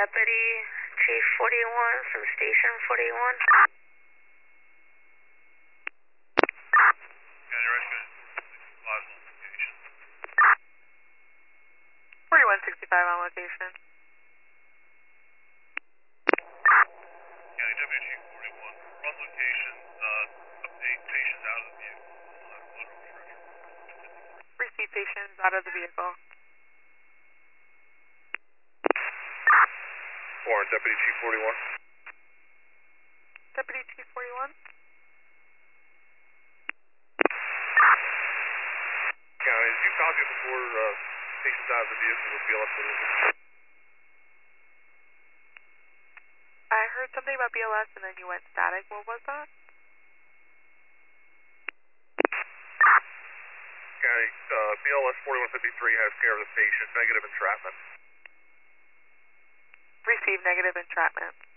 Deputy Chief 41 from Station 41. County Rescue Plaza location. 4165 on location. County Deputy Chief 41 from location. Update patients out of the vehicle. Blood restriction. Receive patients out of the vehicle. Warren, Deputy Chief 41. Deputy Chief 41. County, did you copy before patients out of the vehicle with BLS delivery? I heard something about BLS and then you went static. What was that? County, BLS 4153 has care of the patient, negative entrapment. Receive negative entrapment.